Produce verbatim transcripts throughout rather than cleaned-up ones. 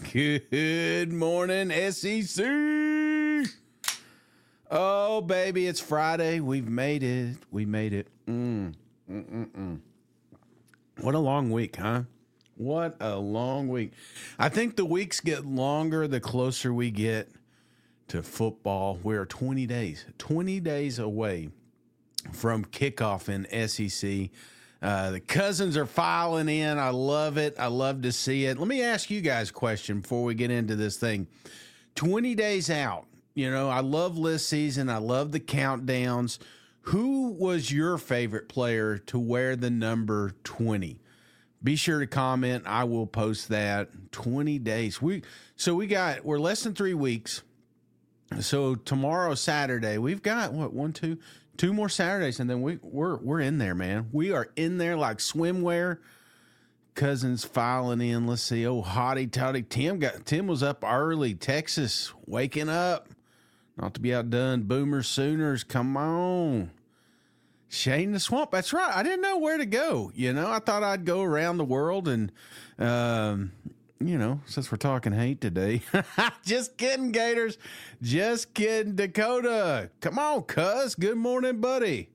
Good morning, S E C. Oh, baby, it's Friday. We've made it. We made it. Mm. Mm-mm-mm. What a long week, huh? What a long week. I think the weeks get longer the closer we get to football. We're twenty days, twenty days away from kickoff in S E C. Uh, the cousins are filing in. I love it. I love to see it. Let me ask you guys a question before we get into this thing. twenty days out. You know, I love list season. I love the countdowns. Who was your favorite player to wear the number twenty? Be sure to comment. I will post that. twenty days. We so we got we're less than three weeks. So tomorrow, Saturday, we've got what one, two, two more Saturdays, and then we we're we're in there, man. We are in there like swimwear. Cousins filing in. Let's see. Oh, hotty toddy. Tim got Tim was up early. Texas waking up. Not to be outdone. Boomers, Sooners, come on. Shane the Swamp. That's right. I didn't know where to go. You know, I thought I'd go around the world and, um, you know, since we're talking hate today, just kidding, Gators. Just kidding, Dakota. Come on, cuz. Good morning, buddy.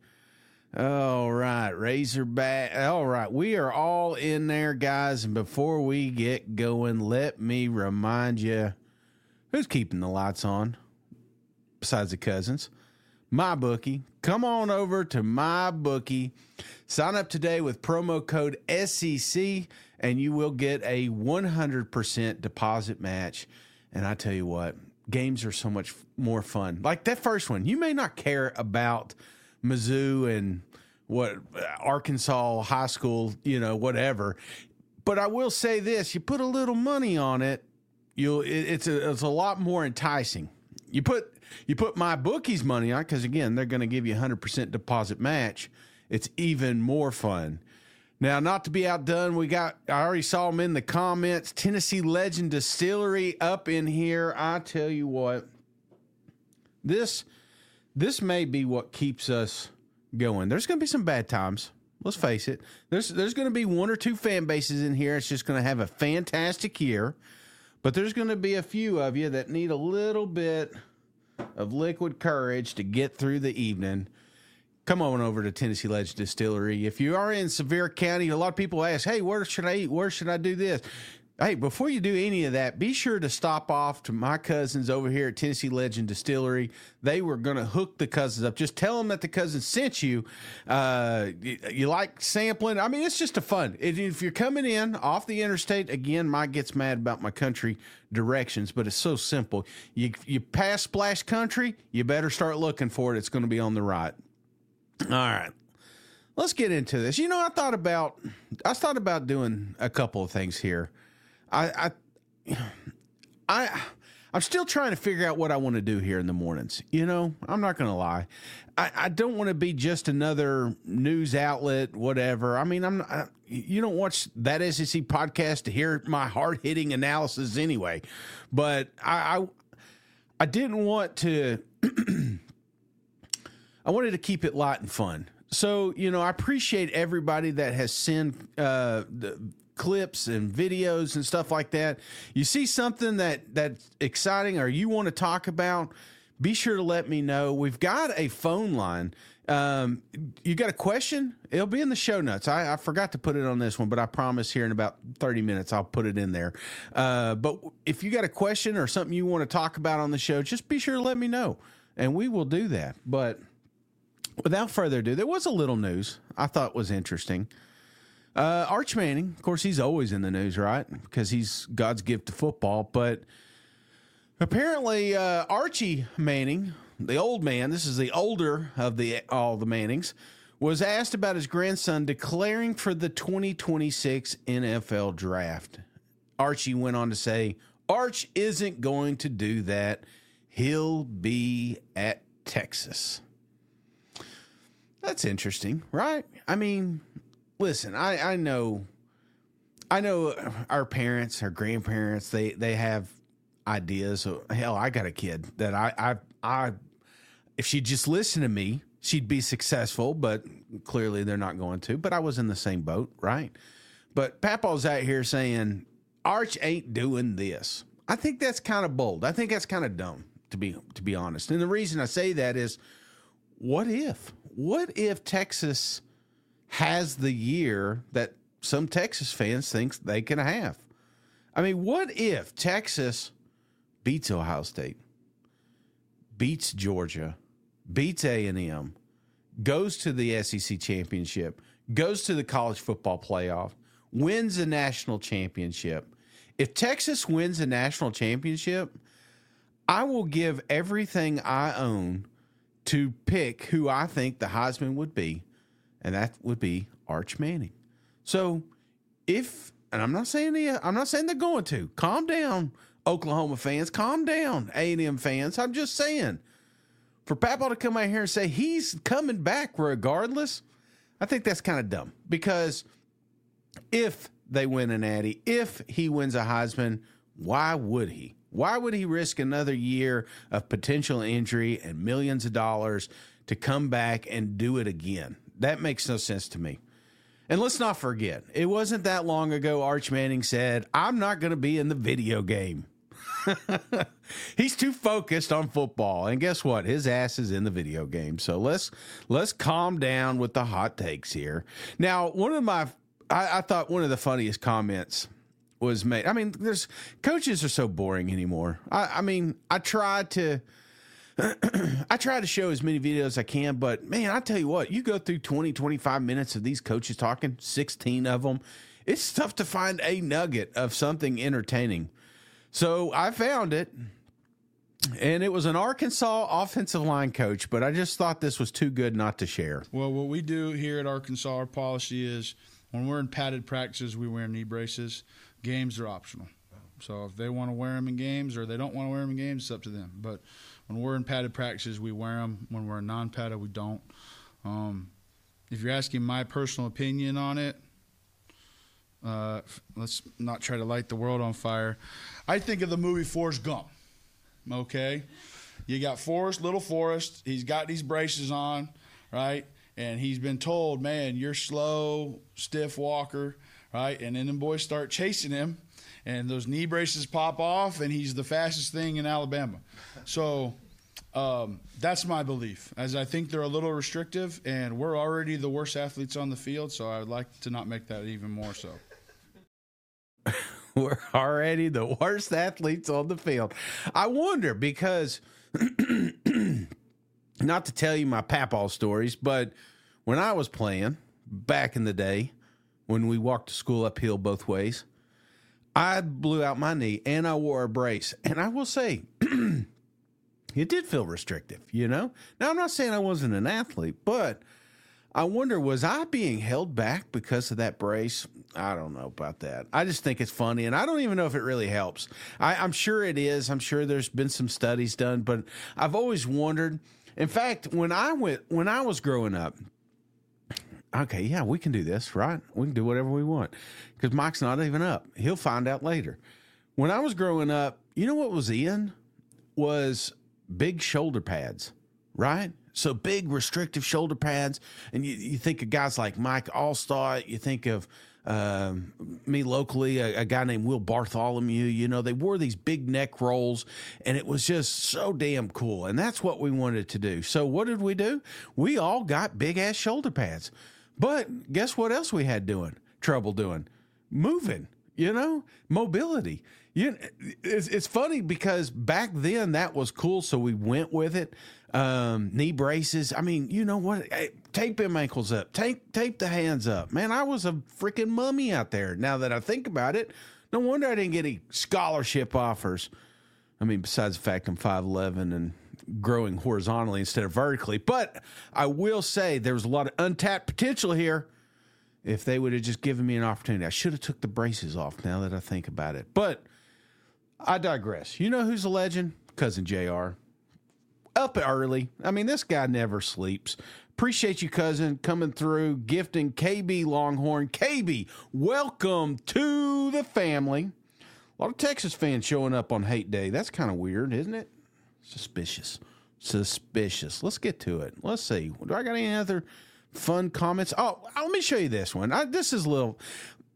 All right, Razorback. All right, we are all in there, guys. And before we get going, let me remind you who's keeping the lights on besides the cousins. MyBookie. Come on over to MyBookie. Sign up today with promo code S E C, and you will get a one hundred percent deposit match. And I tell you what, games are so much more fun. Like that first one, you may not care about Mizzou and what Arkansas high school, you know, whatever. But I will say this: you put a little money on it, you'll it, it's a it's a lot more enticing. You put you put MyBookie's money on, because again, they're going to give you a hundred percent deposit match. It's even more fun. Now, not to be outdone, we got I already saw them in the comments. Tennessee Legend Distillery up in here. I tell you what, this this may be what keeps us going. There's going to be some bad times. Let's face it. There's there's going to be one or two fan bases in here. It's just going to have a fantastic year. But there's going to be a few of you that need a little bit of liquid courage to get through the evening. Come on over to Tennessee Legend Distillery. If you are in Sevier County, a lot of people ask, hey, where should I eat? Where should I do this? Hey, before you do any of that, be sure to stop off to my cousins over here at Tennessee Legend Distillery. They were going to hook the cousins up. Just tell them that the cousins sent you. Uh, you, you like sampling? I mean, it's just a fun. If you're coming in off the interstate, again, Mike gets mad about my country directions, but it's so simple. You, you pass Splash Country, you better start looking for it. It's going to be on the right. All right. Let's get into this. You know, I thought about I thought about doing a couple of things here. I, I, I, I'm still trying to figure out what I want to do here in the mornings. You know, I'm not going to lie. I, I don't want to be just another news outlet, whatever. I mean, I'm not, I, you don't watch that S E C podcast to hear my hard hitting analysis anyway. But I, I, I didn't want to, I wanted to keep it light and fun. So, you know, I appreciate everybody that has sent, uh, the, clips and videos and stuff like that. You see something that that's exciting or you want to talk about, be sure to let me know. We've got a phone line. Um, you got a question? It'll be in the show notes. I, I forgot to put it on this one, but I promise here in about thirty minutes, I'll put it in there. Uh, but if you got a question or something you want to talk about on the show, just be sure to let me know and we will do that. But without further ado, there was a little news I thought was interesting. Uh, Arch Manning, of course, he's always in the news, right? Because he's God's gift to football. But apparently, uh, Archie Manning, the old man, this is the older of the all the Mannings, was asked about his grandson declaring for the twenty twenty-six N F L draft. Archie went on to say, Arch isn't going to do that. He'll be at Texas. That's interesting, right? I mean... Listen, I, I know, I know our parents, our grandparents, they, they have ideas. So, hell, I got a kid that I, I, I, if she'd just listen to me, she'd be successful, but clearly they're not going to. But I was in the same boat, right? But Papa's out here saying Arch ain't doing this. I think that's kind of bold. I think that's kind of dumb, to be to be honest. And the reason I say that is, what if? What if Texas has the year that some Texas fans think they can have? I mean, what if Texas beats Ohio State, beats Georgia, beats A and M, goes to the S E C championship, goes to the college football playoff, wins a national championship? If Texas wins a national championship, I will give everything I own to pick who I think the Heisman would be, and that would be Arch Manning. So if, and I'm not saying the, I'm not saying they're going to. Calm down, Oklahoma fans. Calm down, A and M fans. I'm just saying, for Papaw to come out here and say he's coming back regardless, I think that's kind of dumb. Because if they win an Natty, if he wins a Heisman, why would he? Why would he risk another year of potential injury and millions of dollars to come back and do it again? That makes no sense to me. And let's not forget, it wasn't that long ago Arch Manning said, I'm not going to be in the video game. He's too focused on football. And guess what? His ass is in the video game. So let's let's calm down with the hot takes here. Now, one of my I, I thought one of the funniest comments was made. I mean, there's coaches are so boring anymore. I, I mean, I try to I try to show as many videos as I can, but man, I tell you what, you go through twenty, twenty-five minutes of these coaches talking, sixteen of them, it's tough to find a nugget of something entertaining. So I found it, and it was an Arkansas offensive line coach, but I just thought this was too good not to share. Well, what we do here at Arkansas, our policy is when we're in padded practices, we wear knee braces. Games are optional. So if they want to wear them in games or they don't want to wear them in games, it's up to them. But when we're in padded practices, we wear them. When we're in non-padded, we don't. Um, if you're asking my personal opinion on it, uh, let's not try to light the world on fire. I think of the movie Forrest Gump, okay? You got Forrest, little Forrest. He's got these braces on, right? And he's been told, man, you're slow, stiff walker, right? And then the boys start chasing him, and those knee braces pop off, and he's the fastest thing in Alabama. So um, that's my belief, as I think they're a little restrictive, and we're already the worst athletes on the field, so I would like to not make that even more so. We're already the worst athletes on the field. I wonder because, not to tell you my papaw stories, but when I was playing back in the day, when we walked to school uphill both ways, I blew out my knee and I wore a brace. And I will say, it did feel restrictive, you know? Now, I'm not saying I wasn't an athlete, but I wonder, was I being held back because of that brace? I don't know about that. I just think it's funny, and I don't even know if it really helps. I, I'm sure it is. I'm sure there's been some studies done, but I've always wondered. In fact, when I went, when I was growing up, okay, yeah, we can do this, right? We can do whatever we want because Mike's not even up. He'll find out later. When I was growing up, you know what was in? Was big shoulder pads, right? So big restrictive shoulder pads. And you, you think of guys like Mike Allstott. You think of um, me locally, a, a guy named Will Bartholomew. You know, they wore these big neck rolls, and it was just so damn cool. And that's what we wanted to do. So what did we do? We all got big-ass shoulder pads. But guess what else we had doing? Trouble doing? Moving, you know, mobility. You, it's, it's funny because back then that was cool, so we went with it. Um, knee braces. I mean, you know what? Hey, tape them ankles up. Tape, tape the hands up. Man, I was a freaking mummy out there. Now that I think about it, no wonder I didn't get any scholarship offers. I mean, besides the fact I'm five eleven and growing horizontally instead of vertically. But I will say there was a lot of untapped potential here. If they would have just given me an opportunity, I should have took the braces off now that I think about it. But I digress. You know who's a legend? Cousin J R. Up early. I mean, this guy never sleeps. Appreciate you, cousin, coming through, gifting K B Longhorn. K B, welcome to the family. A lot of Texas fans showing up on Hate Day. That's kind of weird, isn't it? Suspicious. Suspicious. Let's get to it. Let's see. Do I got any other fun comments? Oh, let me show you this one. I, this is a little...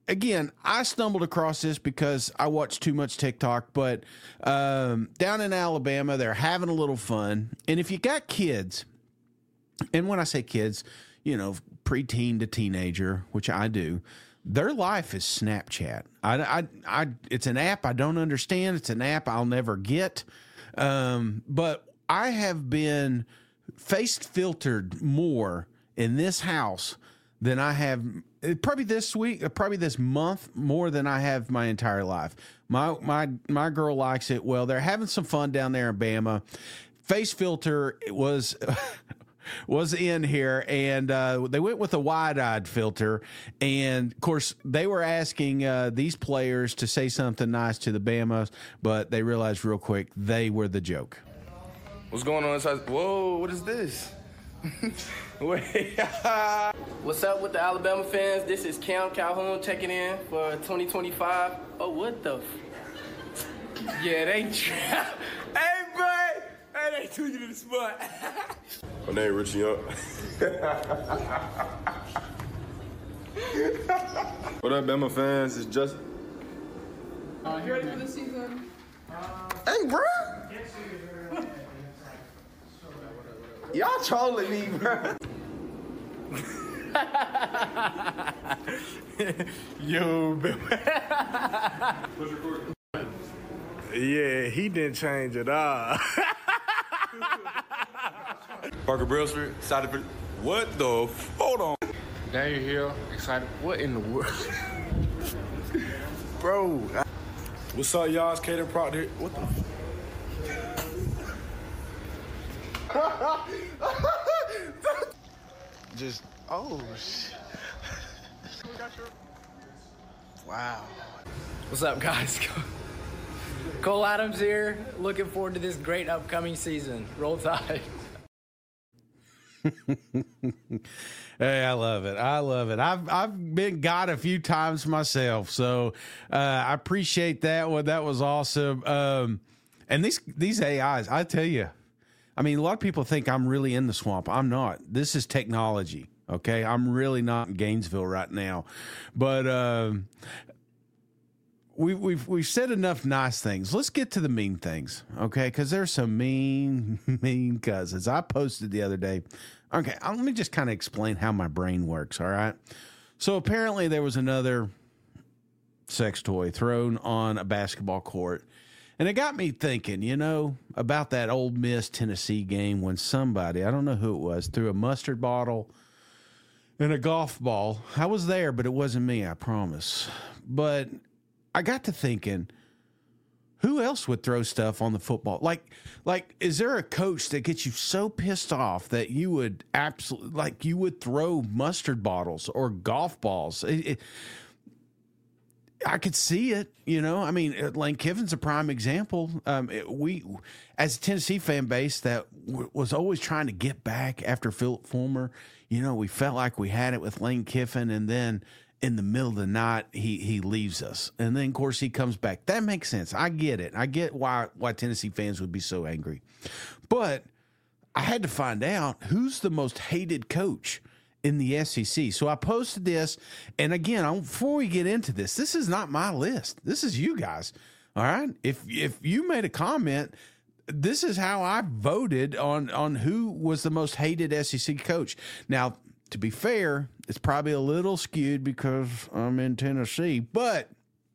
again, I stumbled across this because I watch too much TikTok, but um, down in Alabama, they're having a little fun. And if you got kids, and when I say kids, you know, preteen to teenager, which I do, their life is Snapchat. I, I, I, it's an app I don't understand. It's an app I'll never get. Um, but I have been face filtered more in this house than I have probably this week, probably this month, more than I have my entire life. My my my girl likes it. Well, they're having some fun down there in Bama. Face filter was was in here, and uh, they went with a wide-eyed filter. And of course, they were asking uh, these players to say something nice to the Bamas, but they realized real quick they were the joke. What's going on inside? Whoa, what is this? Wait. What's up with the Alabama fans? This is Cam Calhoun checking in for twenty twenty-five. Oh, what the? F- yeah, they. Tra- hey, boy. Hey, they took you to the spot. My name Richie Young. What up, Bama fans? It's just. Uh, you ready for the season? Uh, hey, bro. Y'all trolling me, bro. Yo, yeah, he didn't change at all. Parker Brailsford, excited for what the? F- Hold on. Daniel Hill, excited. What in the world? Bro. I- What's up, y'all? It's Caden Proctor. What the? Just, oh, shit. Wow. What's up, guys? Cole Adams here. Looking forward to this great upcoming season. Roll Tide. Hey, I love it. I love it. I've I've been got a few times myself, so uh, I appreciate that one. That was awesome. Um, and these these A Is, I tell you, I mean, a lot of people think I'm really in the swamp. I'm not. This is technology. Okay, I'm really not in Gainesville right now, but um, we, we've we've said enough nice things. Let's get to the mean things, okay? Because there's some mean mean cousins. I posted the other day. Okay, let me just kind of explain how my brain works. All right, so apparently there was another sex toy thrown on a basketball court. And it got me thinking, you know, about that Ole Miss Tennessee game when somebody, I don't know who it was, threw a mustard bottle and a golf ball. I was there, but it wasn't me, I promise. But I got to thinking, who else would throw stuff on the football? Like, like, is there a coach that gets you so pissed off that you would absolutely, like, you would throw mustard bottles or golf balls? It, it, I could see it, you know. I mean, Lane Kiffin's a prime example. Um, it, we, as a Tennessee fan base that w- was always trying to get back after Philip Fulmer, you know, we felt like we had it with Lane Kiffin, and then in the middle of the night, he he leaves us, and then of course he comes back. That makes sense. I get it. I get why why Tennessee fans would be so angry, but I had to find out who's the most hated coach in the S E C. So I posted this, and again, I, before we get into this, this is not my list. This is you guys. All right. If if you made a comment, this is how I voted on on who was the most hated S E C coach. Now, to be fair, it's probably a little skewed because I'm in Tennessee, but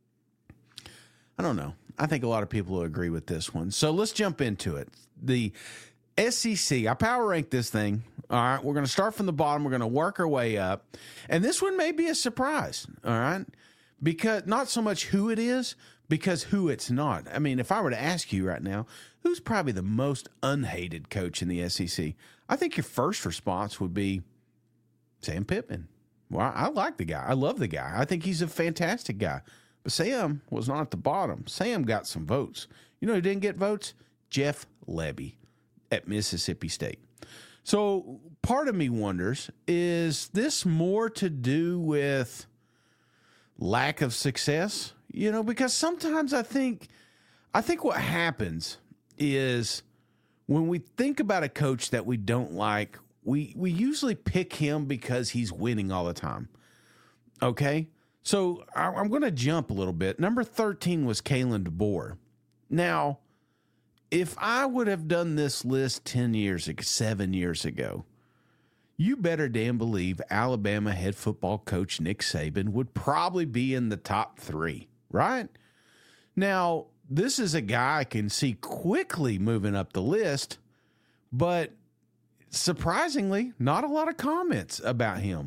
I don't know. I think a lot of people will agree with this one. So let's jump into it. The S E C, I power rank this thing. All right, we're going to start from the bottom. We're going to work our way up. And this one may be a surprise, all right? Because not so much who it is, because who it's not. I mean, if I were to ask you right now, who's probably the most unhated coach in the S E C? I think your first response would be Sam Pittman. Well, I like the guy. I love the guy. I think he's a fantastic guy. But Sam was not at the bottom. Sam got some votes. You know who didn't get votes? Jeff Lebby at Mississippi State. So part of me wonders, is this more to do with lack of success? You know, because sometimes I think, I think what happens is when we think about a coach that we don't like, we, we usually pick him because he's winning all the time. Okay. So I, I'm going to jump a little bit. Number thirteen was Kalen DeBoer. Now, if I would have done this list ten years ago, seven years ago, you better damn believe Alabama head football coach Nick Saban would probably be in the top three, right? Now, this is a guy I can see quickly moving up the list, but surprisingly, not a lot of comments about him.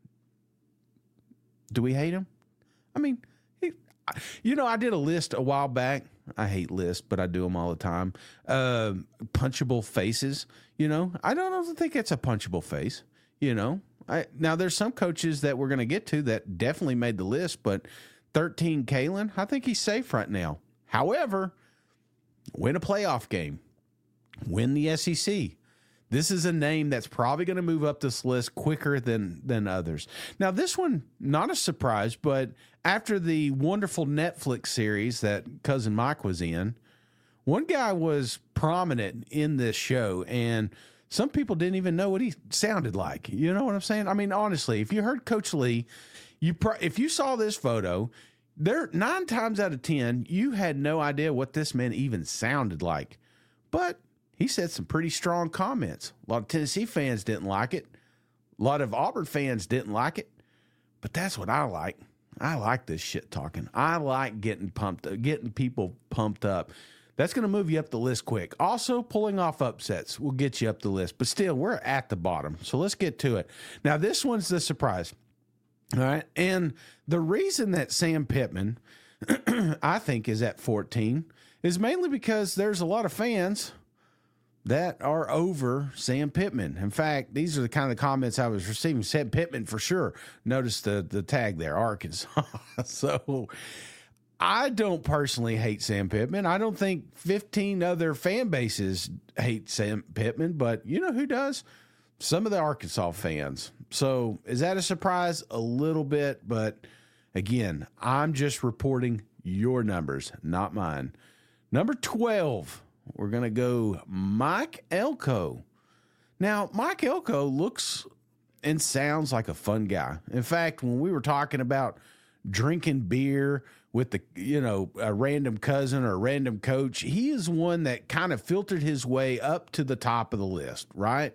Do we hate him? I mean, he, you know, I did a list a while back. I hate lists, but I do them all the time. Uh, punchable faces, you know. I don't think it's a punchable face, you know. I, now, there's some coaches that we're going to get to that definitely made the list, but thirteen, Kalen, I think he's safe right now. However, win a playoff game, win the S E C. This is a name that's probably going to move up this list quicker than than others. Now, this one, not a surprise, but after the wonderful Netflix series that Cousin Mike was in, one guy was prominent in this show, and some people didn't even know what he sounded like. You know what I'm saying? I mean, honestly, if you heard Coach Lee, you pro- if you saw this photo, there nine times out of ten, you had no idea what this man even sounded like. But he said some pretty strong comments. A lot of Tennessee fans didn't like it. A lot of Auburn fans didn't like it. But that's what I like. I like this shit talking. I like getting pumped, getting people pumped up. That's going to move you up the list quick. Also, pulling off upsets will get you up the list. But still, we're at the bottom. So let's get to it. Now, this one's the surprise. All right. And the reason that Sam Pittman, I think, is at fourteen is mainly because there's a lot of fans that are over Sam Pittman. In fact, these are the kind of comments I was receiving. Sam Pittman for sure. Notice the, the tag there, Arkansas. So I don't personally hate Sam Pittman. I don't think fifteen other fan bases hate Sam Pittman, but you know who does? Some of the Arkansas fans. So is that a surprise? A little bit, but again, I'm just reporting your numbers, not mine. Number twelve, we're going to go Mike Elko. Now, Mike Elko looks and sounds like a fun guy. In fact, when we were talking about drinking beer with the, you know, a random cousin or a random coach, he is one that kind of filtered his way up to the top of the list, right?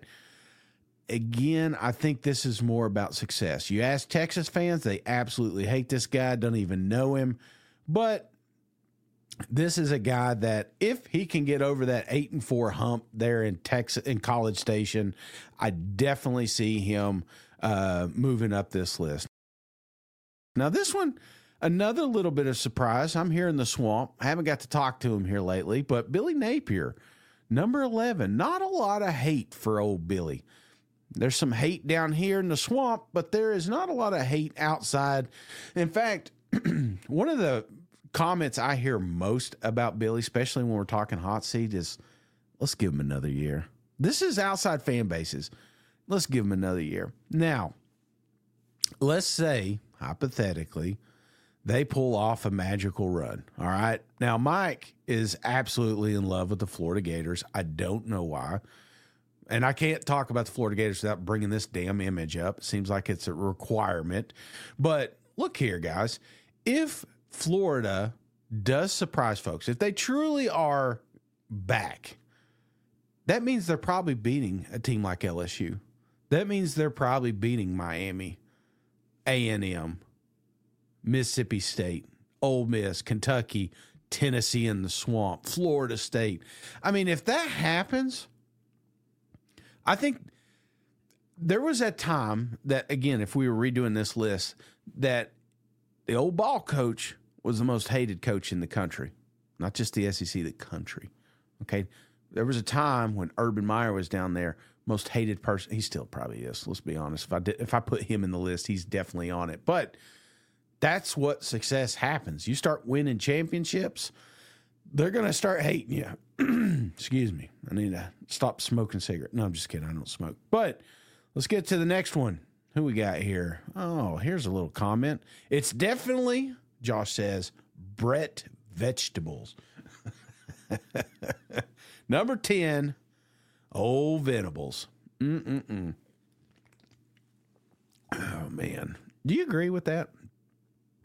Again, I think this is more about success. You ask Texas fans, they absolutely hate this guy, don't even know him. But this is a guy that if he can get over that eight and four hump there in Texas, in College Station, I definitely see him uh, moving up this list. Now, this one, another little bit of surprise. I'm here in the swamp. I haven't got to talk to him here lately, but Billy Napier, number eleven. Not a lot of hate for old Billy. There's some hate down here in the swamp, but there is not a lot of hate outside. In fact, one of the comments I hear most about Billy, especially when we're talking hot seat, is let's give him another year. This is outside fan bases. Let's give him another year. Now, let's say, hypothetically, they pull off a magical run. All right. Now, Mike is absolutely in love with the Florida Gators. I don't know why. And I can't talk about the Florida Gators without bringing this damn image up. It seems like it's a requirement. But look here, guys. If Florida does surprise folks, if they truly are back, that means they're probably beating a team like L S U. That means they're probably beating Miami, A and M, Mississippi State, Ole Miss, Kentucky, Tennessee in the swamp, Florida State. I mean, if that happens, I think there was a time that, again, if we were redoing this list, that the old ball coach was the most hated coach in the country, not just the S E C, the country. Okay. There was a time when Urban Meyer was down there, most hated person. He still probably is. Let's be honest. If I did, if I put him in the list, he's definitely on it. But that's what success happens. You start winning championships, they're going to start hating you. Excuse me. I need to stop smoking cigarette. No, I'm just kidding. I don't smoke. But let's get to the next one. Who we got here? Oh, here's a little comment. It's definitely, Josh says, Brett Vegetables. Number ten, Old Venables. Mm-mm-mm. Oh, man. Do you agree with that?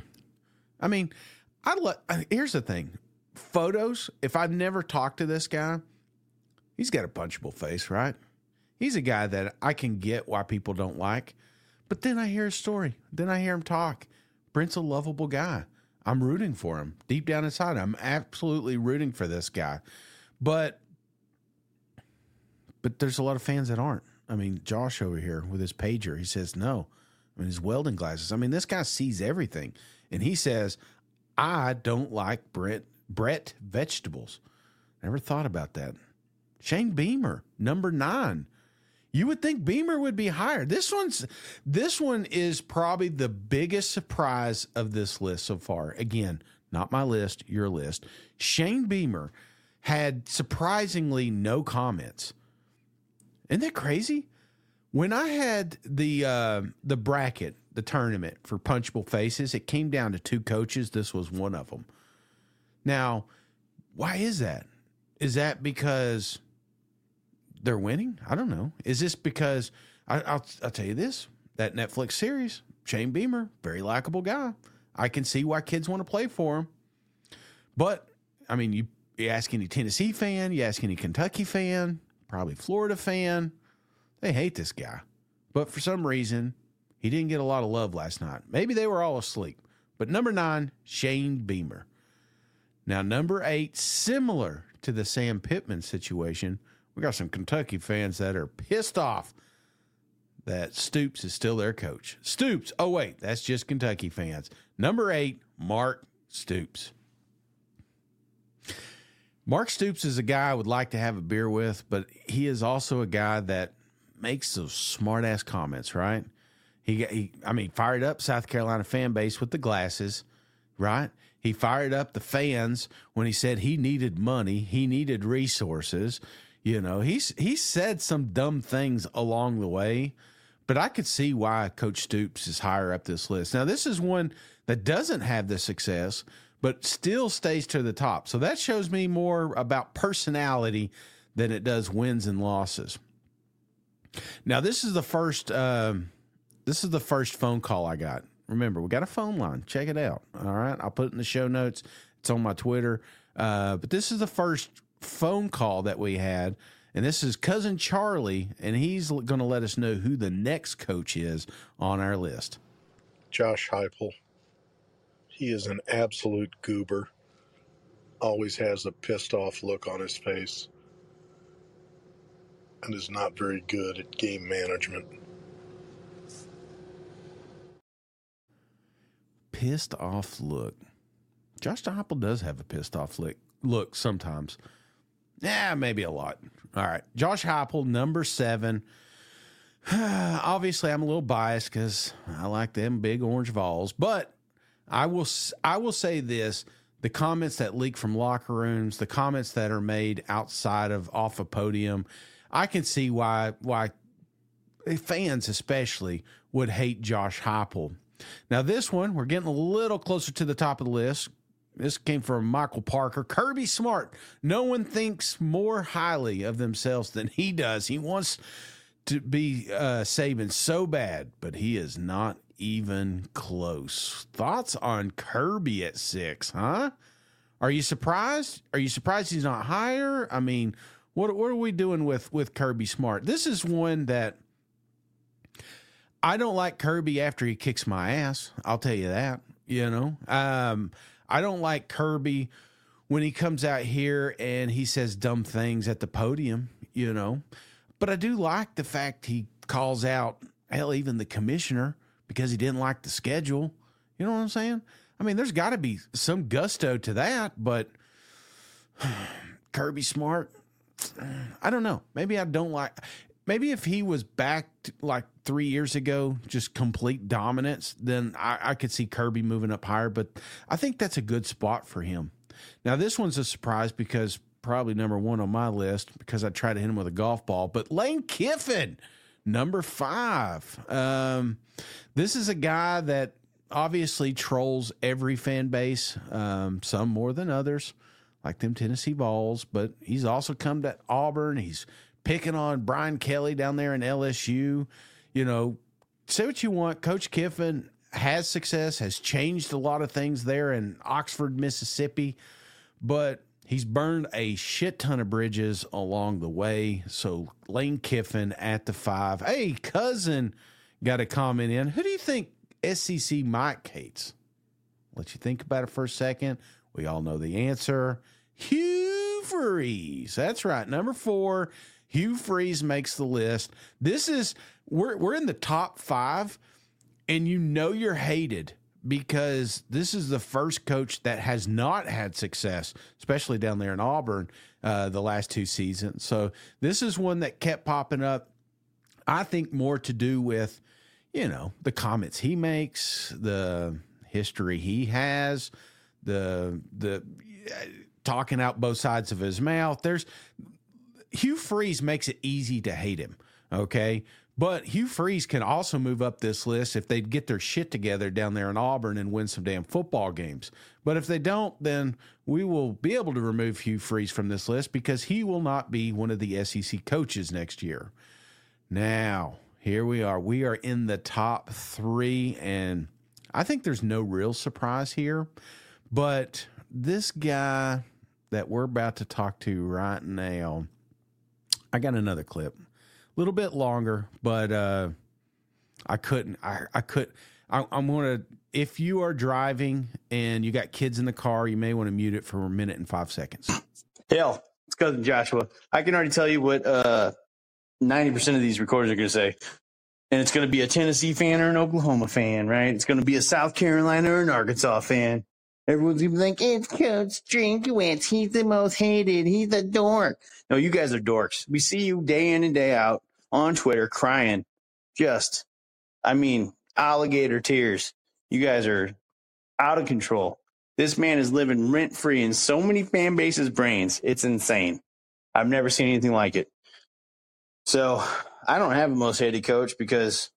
I mean, I lo- here's the thing. Photos, if I've never talked to this guy, he's got a punchable face, right? He's a guy that I can get why people don't like. But then I hear his story. Then I hear him talk. Brent's a lovable guy. I'm rooting for him. Deep down inside, I'm absolutely rooting for this guy. But but there's a lot of fans that aren't. I mean, Josh over here with his pager, he says no. I mean, his welding glasses. I mean, this guy sees everything. And he says, I don't like Brett, Brett vegetables. Never thought about that. Shane Beamer, number nine. You would think Beamer would be higher. This one's this one is probably the biggest surprise of this list so far. Again, not my list, your list. Shane Beamer had surprisingly no comments. Isn't that crazy? When I had the uh, the bracket, the tournament for punchable faces, it came down to two coaches. This was one of them. Now, why is that? Is that because they're winning? I don't know. Is this because I, I'll I'll tell you this: that Netflix series, Shane Beamer, very likable guy. I can see why kids want to play for him. But I mean, you, you ask any Tennessee fan, you ask any Kentucky fan, probably Florida fan, they hate this guy. But for some reason, he didn't get a lot of love last night. Maybe they were all asleep. But number nine, Shane Beamer. Now, number eight, similar to the Sam Pittman situation, we got some Kentucky fans that are pissed off that Stoops is still their coach. Stoops, oh, wait, that's just Kentucky fans. Number eight, Mark Stoops. Mark Stoops is a guy I would like to have a beer with, but he is also a guy that makes those smart-ass comments, right? He, he, I mean, fired up South Carolina fan base with the glasses, right? He fired up the fans when he said he needed money, he needed resources. You know, he's he said some dumb things along the way, but I could see why Coach Stoops is higher up this list. Now, this is one that doesn't have the success, but still stays to the top. So that shows me more about personality than it does wins and losses. Now, this is the first um, this is the first phone call I got. Remember, we got a phone line. Check it out. All right, I'll put it in the show notes. It's on my Twitter. Uh, but this is the first phone call that we had, and this is Cousin Charlie, and he's going to let us know who the next coach is on our list. Josh Heupel. He is an absolute goober. Always has a pissed off look on his face, and is not very good at game management. Pissed off look. Josh Heupel does have a pissed off look. Look sometimes. Yeah, maybe a lot. All right. Josh Heupel, number seven. Obviously, I'm a little biased because I like them big orange Vols. But I will I will say this. The comments that leak from locker rooms, the comments that are made outside of off a podium, I can see why why fans especially would hate Josh Heupel. Now, this one, we're getting a little closer to the top of the list. This came from Michael Parker. Kirby Smart. No one thinks more highly of themselves than he does. He wants to be uh, Saban so bad, but he is not even close. Thoughts on Kirby at six, huh? Are you surprised? Are you surprised he's not higher? I mean, what what are we doing with, with Kirby Smart? This is one that I don't like Kirby after he kicks my ass. I'll tell you that, you know. Um, I don't like Kirby when he comes out here and he says dumb things at the podium, you know. But I do like the fact he calls out, hell, even the commissioner because he didn't like the schedule. You know what I'm saying? I mean, there's got to be some gusto to that, but Kirby Smart, I don't know. Maybe I don't like – maybe if he was back to like three years ago, just complete dominance, then I, I could see Kirby moving up higher. But I think that's a good spot for him. Now, this one's a surprise because probably number one on my list because I tried to hit him with a golf ball. But Lane Kiffin, number five. Um, this is a guy that obviously trolls every fan base, um, some more than others, like them Tennessee Vols. But he's also come to Auburn. He's picking on Brian Kelly down there in L S U. You know, say what you want. Coach Kiffin, has success, has changed a lot of things there in Oxford, Mississippi, but he's burned a shit ton of bridges along the way. So Lane Kiffin at the five. Hey, cousin got a comment in. Who do you think S E C Mike hates? Let you think about it for a second. We all know the answer. Hugh Freeze. That's right. Number four, Hugh Freeze makes the list. This is, we're, we're in the top five, and you know you're hated because this is the first coach that has not had success, especially down there in Auburn uh, the last two seasons. So this is one that kept popping up. I think more to do with, you know, the comments he makes, the history he has, the the uh, talking out both sides of his mouth. There's Hugh Freeze makes it easy to hate him, okay? But Hugh Freeze can also move up this list if they get their shit together down there in Auburn and win some damn football games. But if they don't, then we will be able to remove Hugh Freeze from this list because he will not be one of the S E C coaches next year. Now, here we are. We are in the top three, and I think there's no real surprise here. But this guy that we're about to talk to right now, I got another clip. A little bit longer, but uh, I couldn't. I, I could. I, I'm going to, if you are driving and you got kids in the car, you may want to mute it for a minute and five seconds. Hell, it's cousin Joshua. I can already tell you what uh, ninety percent of these recorders are going to say. And it's going to be a Tennessee fan or an Oklahoma fan, right? It's going to be a South Carolina or an Arkansas fan. Everyone's going to be like, it's Coach Drinkwitz. He's the most hated. He's a dork. No, you guys are dorks. We see you day in and day out on Twitter crying. Just, I mean, alligator tears. You guys are out of control. This man is living rent-free in so many fan bases' brains. It's insane. I've never seen anything like it. So I don't have a most hated coach because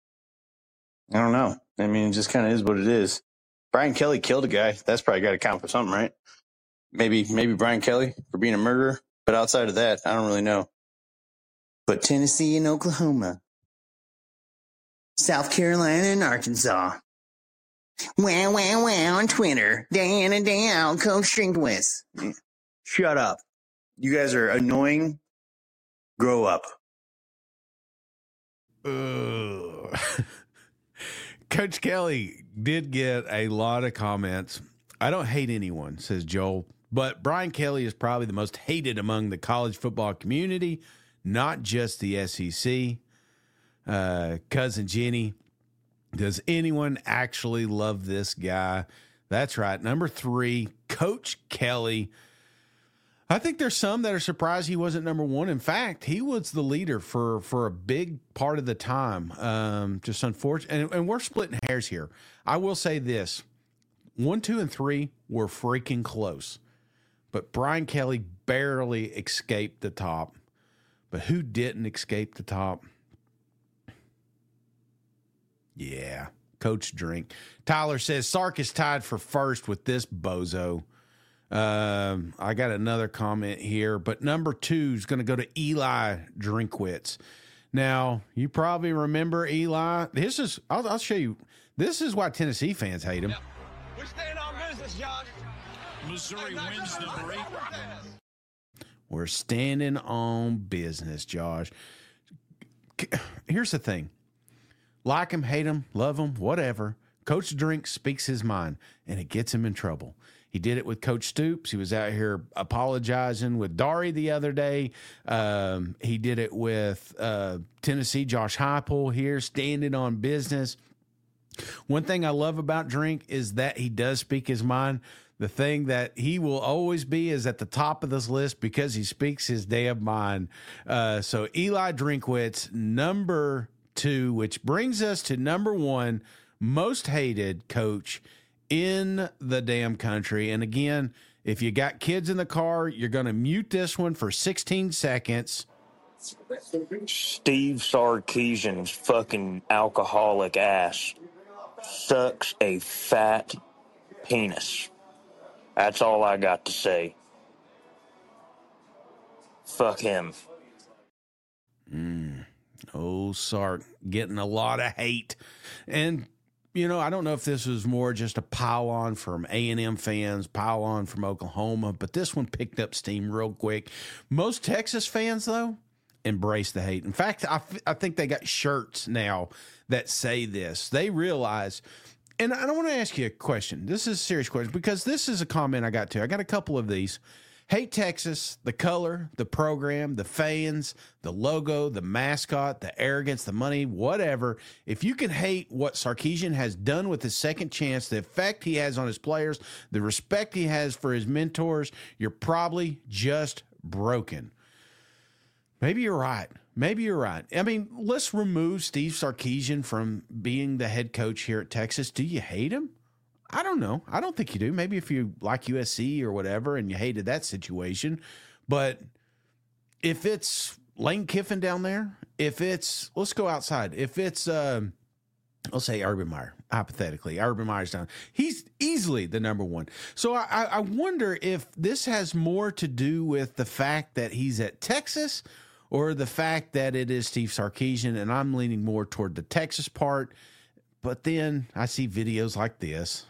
I don't know. I mean, it just kind of is what it is. Brian Kelly killed a guy. That's probably got to count for something, right? Maybe, maybe Brian Kelly for being a murderer. But outside of that, I don't really know. But Tennessee and Oklahoma, South Carolina and Arkansas. Wow, wow, wow on Twitter. Day in and day out, Coach Drinkwitz. Shut up. You guys are annoying. Grow up. Uh, Coach Kelly did get a lot of comments. I don't hate anyone, says Joel, but Brian Kelly is probably the most hated among the college football community, not just the S E C. Uh, cousin Jenny, does anyone actually love this guy? That's right. Number three, Coach Kelly. I think there's some that are surprised he wasn't number one. In fact, he was the leader for, for a big part of the time. Um, just unfortunate. And, and we're splitting hairs here. I will say this. One, two, and three were freaking close. But Brian Kelly barely escaped the top. But who didn't escape the top? Yeah, Coach Drink. Tyler says Sark is tied for first with this bozo. Um, I got another comment here, but number two is going to go to Eli Drinkwitz. Now, you probably remember Eli. This is, I'll, I'll show you. This is why Tennessee fans hate him. We're staying on business, Josh. Missouri wins number eight. We're standing on business, Josh. Here's the thing. Like him, hate him, love him, whatever. Coach Drink speaks his mind, and it gets him in trouble. He did it with Coach Stoops. He was out here apologizing with Dari the other day. Um, he did it with uh, Tennessee, Josh Heupel here, standing on business. One thing I love about Drink is that he does speak his mind. The thing that he will always be is at the top of this list because he speaks his damn mind. Uh, so Eli Drinkwitz, number two, which brings us to number one, most hated coach in the damn country. And again, if you got kids in the car, you're going to mute this one for sixteen seconds. Steve Sarkisian's fucking alcoholic ass sucks a fat penis. That's all I got to say. Fuck him. Mm. Oh, Sark getting a lot of hate. And you know, I don't know if this was more just a pile on from A and M fans, pile on from Oklahoma, but this one picked up steam real quick. Most Texas fans, though, embrace the hate. In fact, I, I think they got shirts now that say this. They realize, and I don't want to ask you a question. This is a serious question because this is a comment I got to. I got a couple of these. Hate Texas, the color, the program, the fans, the logo, the mascot, the arrogance, the money, whatever. If you can hate what Sarkisian has done with his second chance, the effect he has on his players, the respect he has for his mentors, you're probably just broken. Maybe you're right. Maybe you're right. I mean, let's remove Steve Sarkisian from being the head coach here at Texas. Do you hate him? I don't know. I don't think you do. Maybe if you like U S C or whatever and you hated that situation. But if it's Lane Kiffin down there, if it's, let's go outside. If it's, um, let's say Urban Meyer, hypothetically, Urban Meyer's down. He's easily the number one. So I, I wonder if this has more to do with the fact that he's at Texas or the fact that it is Steve Sarkisian, and I'm leaning more toward the Texas part. But then I see videos like this.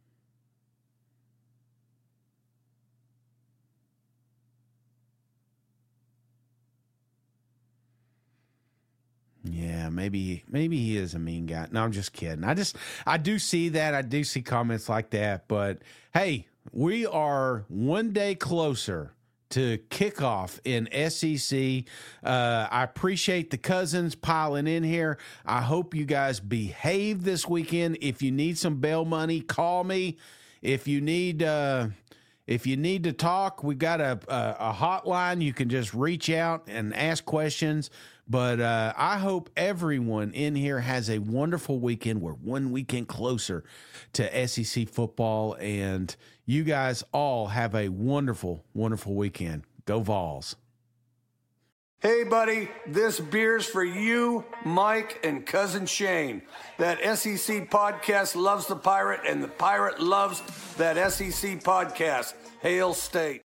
Yeah, maybe maybe he is a mean guy. No, I'm just kidding. I just I do see that. I do see comments like that. But hey, we are one day closer to kickoff in S E C. Uh, I appreciate the cousins piling in here. I hope you guys behave this weekend. If you need some bail money, call me. If you need uh, if you need to talk, we've got a, a, a hotline. You can just reach out and ask questions. But uh, I hope everyone in here has a wonderful weekend. We're one weekend closer to S E C football, and you guys all have a wonderful, wonderful weekend. Go Vols. Hey, buddy, this beer's for you, Mike, and Cousin Shane. That S E C podcast loves the Pirate, and the Pirate loves that S E C podcast. Hail State.